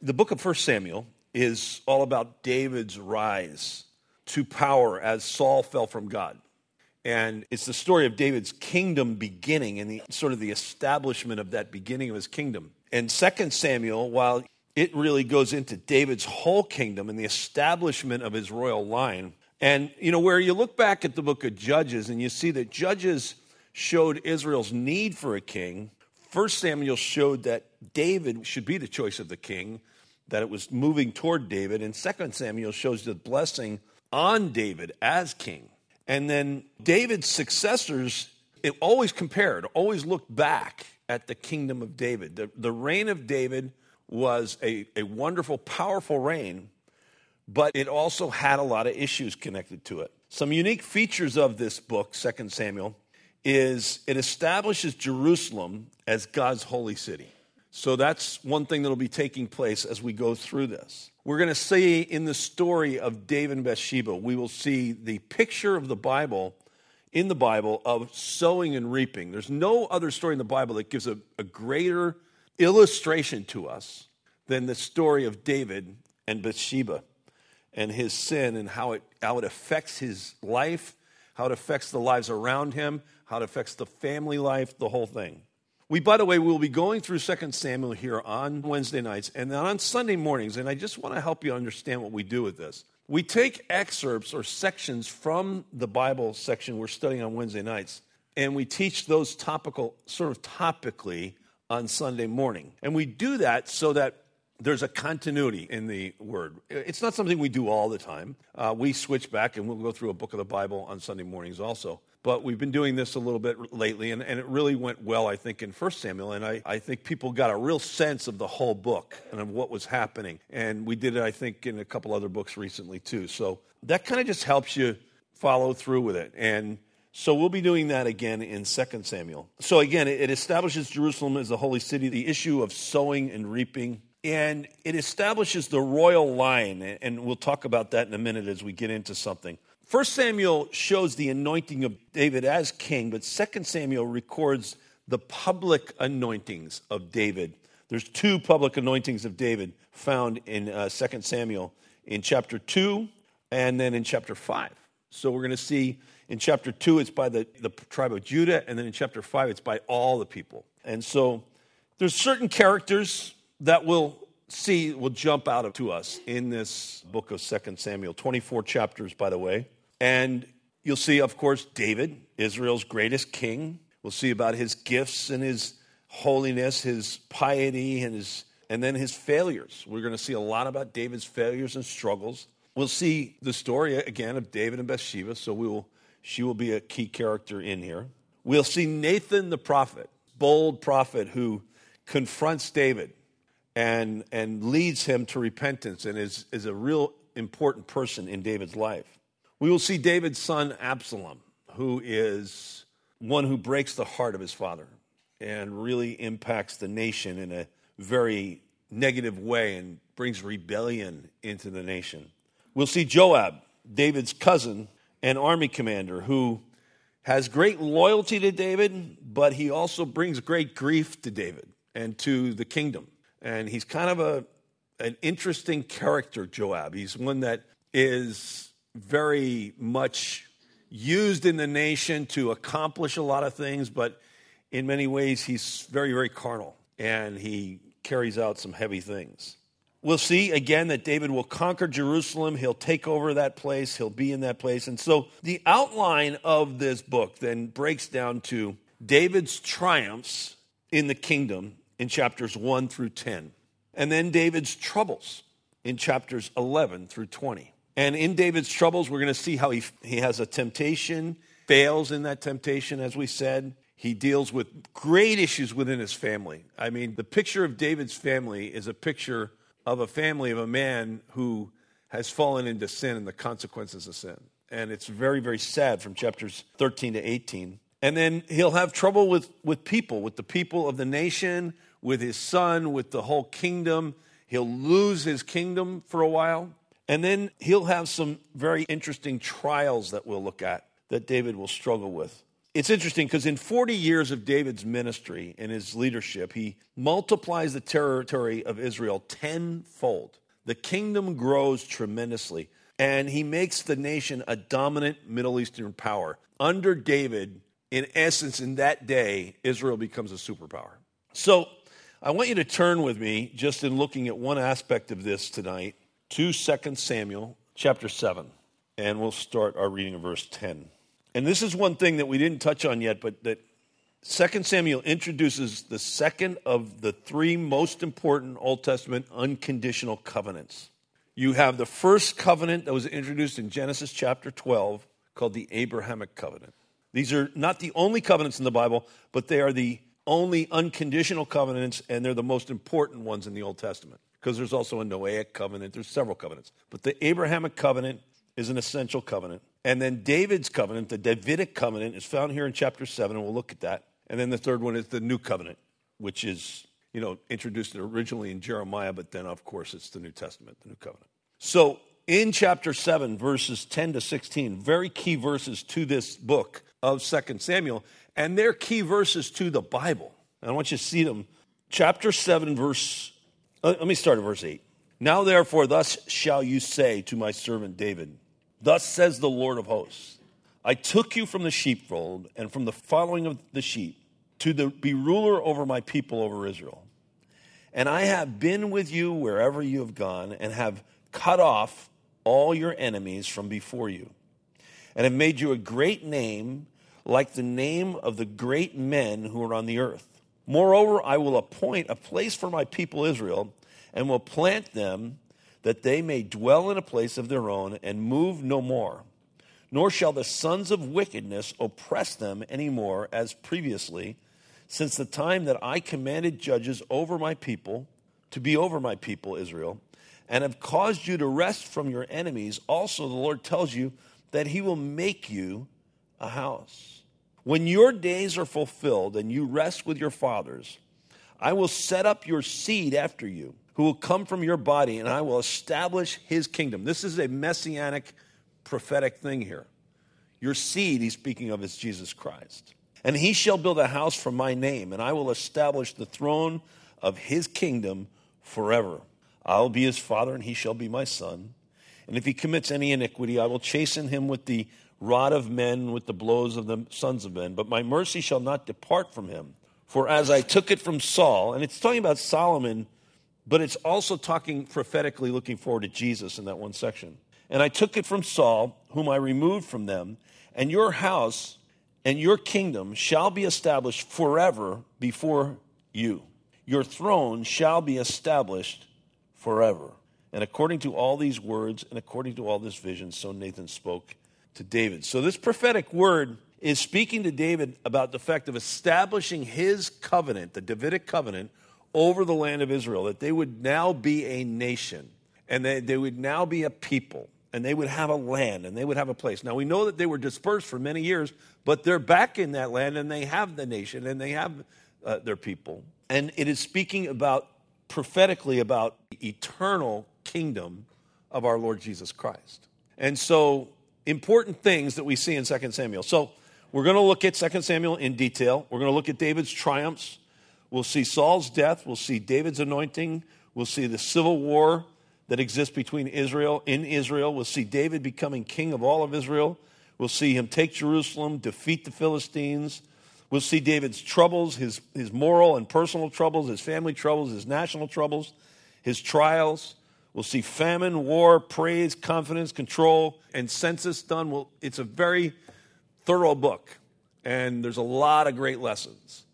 The book of 1 Samuel is all about David's rise to power as Saul fell from God. And it's the story of David's kingdom beginning and the establishment of that beginning of his kingdom. And 2 Samuel, while it really goes into David's whole kingdom and the establishment of his royal line. And, where you look back at the book of Judges and you see that Judges showed Israel's need for a king, 1 Samuel showed that David should be the choice of the king, that it was moving toward David, and 2 Samuel shows the blessing on David as king. And then David's successors, it always looked back at the kingdom of David. The reign of David was a wonderful, powerful reign, but it also had a lot of issues connected to it. Some unique features of this book, 2 Samuel, is it establishes Jerusalem as God's holy city. So that's one thing that will be taking place as we go through this. We're going to see in the story of David and Bathsheba, we will see the picture of the Bible, in the Bible, of sowing and reaping. There's no other story in the Bible that gives a greater illustration to us than the story of David and Bathsheba and his sin and how it affects his life, how it affects the lives around him, how it affects the family life, the whole thing. By the way, we'll be going through 2 Samuel here on Wednesday nights and then on Sunday mornings, and I just want to help you understand what we do with this. We take excerpts or sections from the Bible section we're studying on Wednesday nights, and we teach those topically on Sunday morning. And we do that so that there's a continuity in the Word. It's not something we do all the time. We switch back, and we'll go through a book of the Bible on Sunday mornings also. But we've been doing this a little bit lately, and it really went well, I think, in 1 Samuel. And I think people got a real sense of the whole book and of what was happening. And we did it, I think, in a couple other books recently, too. So that kind of just helps you follow through with it. And so we'll be doing that again in 2 Samuel. So again, it establishes Jerusalem as the holy city, the issue of sowing and reaping. And it establishes the royal line. And we'll talk about that in a minute as we get into something. 1 Samuel shows the anointing of David as king, but 2 Samuel records the public anointings of David. There's 2 public anointings of David found in 2 Samuel, in chapter 2 and then in chapter 5. So we're going to see in chapter 2 it's by the tribe of Judah, and then in chapter 5 it's by all the people. And so there's certain characters that will jump out to us in this book of 2 Samuel, 24 chapters, by the way. And you'll see, of course, David, Israel's greatest king. We'll see about his gifts and his holiness, his piety, and then his failures. We're going to see a lot about David's failures and struggles. We'll see the story, again, of David and Bathsheba, so she will be a key character in here. We'll see Nathan the prophet, bold prophet who confronts David and leads him to repentance and is a real important person in David's life. We will see David's son Absalom, who is one who breaks the heart of his father and really impacts the nation in a very negative way and brings rebellion into the nation. We'll see Joab, David's cousin and army commander, who has great loyalty to David, but he also brings great grief to David and to the kingdom. And he's kind of an interesting character, Joab. He's one that is very much used in the nation to accomplish a lot of things, but in many ways he's very, very carnal, and he carries out some heavy things. We'll see, again, that David will conquer Jerusalem. He'll take over that place. He'll be in that place. And so the outline of this book then breaks down to David's triumphs in the kingdom in chapters 1 through 10, and then David's troubles in chapters 11 through 20. And in David's troubles, we're going to see how he has a temptation, fails in that temptation, as we said. He deals with great issues within his family. I mean, the picture of David's family is a picture of a family of a man who has fallen into sin and the consequences of sin. And it's very, very sad from chapters 13 to 18. And then he'll have trouble with people, with the people of the nation, with his son, with the whole kingdom. He'll lose his kingdom for a while. And then he'll have some very interesting trials that we'll look at that David will struggle with. It's interesting because in 40 years of David's ministry and his leadership, he multiplies the territory of Israel tenfold. The kingdom grows tremendously, and he makes the nation a dominant Middle Eastern power. Under David, in essence, in that day, Israel becomes a superpower. So I want you to turn with me, just in looking at one aspect of this tonight, to 2 Samuel chapter 7, and we'll start our reading of verse 10. And this is one thing that we didn't touch on yet, but that 2 Samuel introduces the second of the three most important Old Testament unconditional covenants. You have the first covenant that was introduced in Genesis chapter 12 called the Abrahamic covenant. These are not the only covenants in the Bible, but they are the only unconditional covenants, and they're the most important ones in the Old Testament because there's also a Noahic covenant. There's several covenants. But the Abrahamic covenant is an essential covenant. And then David's covenant, the Davidic covenant, is found here in chapter 7, and we'll look at that. And then the third one is the new covenant, which is, introduced originally in Jeremiah, but then, of course, it's the New Testament, the new covenant. So in chapter 7, verses 10 to 16, very key verses to this book of 2 Samuel, and they're key verses to the Bible. And I want you to see them. Chapter 7, let me start at verse 8. Now, therefore, thus shall you say to my servant David, thus says the Lord of hosts, I took you from the sheepfold and from the following of the sheep to be ruler over my people, over Israel. And I have been with you wherever you have gone and have cut off all your enemies from before you and have made you a great name like the name of the great men who are on the earth. Moreover, I will appoint a place for my people Israel and will plant them that they may dwell in a place of their own and move no more. Nor shall the sons of wickedness oppress them any more as previously, since the time that I commanded judges over my people, to be over my people Israel, and have caused you to rest from your enemies. Also the Lord tells you that he will make you a house. When your days are fulfilled and you rest with your fathers, I will set up your seed after you, who will come from your body, and I will establish his kingdom. This is a messianic, prophetic thing here. Your seed, he's speaking of, is Jesus Christ. And he shall build a house for my name, and I will establish the throne of his kingdom forever. I will be his father, and he shall be my son. And if he commits any iniquity, I will chasten him with the rod of men, with the blows of the sons of men. But my mercy shall not depart from him. For as I took it from Saul, and it's talking about Solomon, but it's also talking prophetically, looking forward to Jesus in that one section. And I took it from Saul, whom I removed from them, and your house and your kingdom shall be established forever before you. Your throne shall be established forever. And according to all these words and according to all this vision, so Nathan spoke to David. So this prophetic word is speaking to David about the fact of establishing his covenant, the Davidic covenant, over the land of Israel, that they would now be a nation, and they would now be a people, and they would have a land, and they would have a place. Now, we know that they were dispersed for many years, but they're back in that land, and they have the nation, and they have their people. And it is speaking about, prophetically, about the eternal kingdom of our Lord Jesus Christ. And so, important things that we see in 2 Samuel. So, we're going to look at 2 Samuel in detail. We're going to look at David's triumphs. We'll see Saul's death. We'll see David's anointing. We'll see the civil war that exists between Israel, in Israel. We'll see David becoming king of all of Israel. We'll see him take Jerusalem, defeat the Philistines. We'll see David's troubles, his moral and personal troubles, his family troubles, his national troubles, his trials. We'll see famine, war, praise, confidence, control, and census done. It's a very thorough book, and there's a lot of great lessons.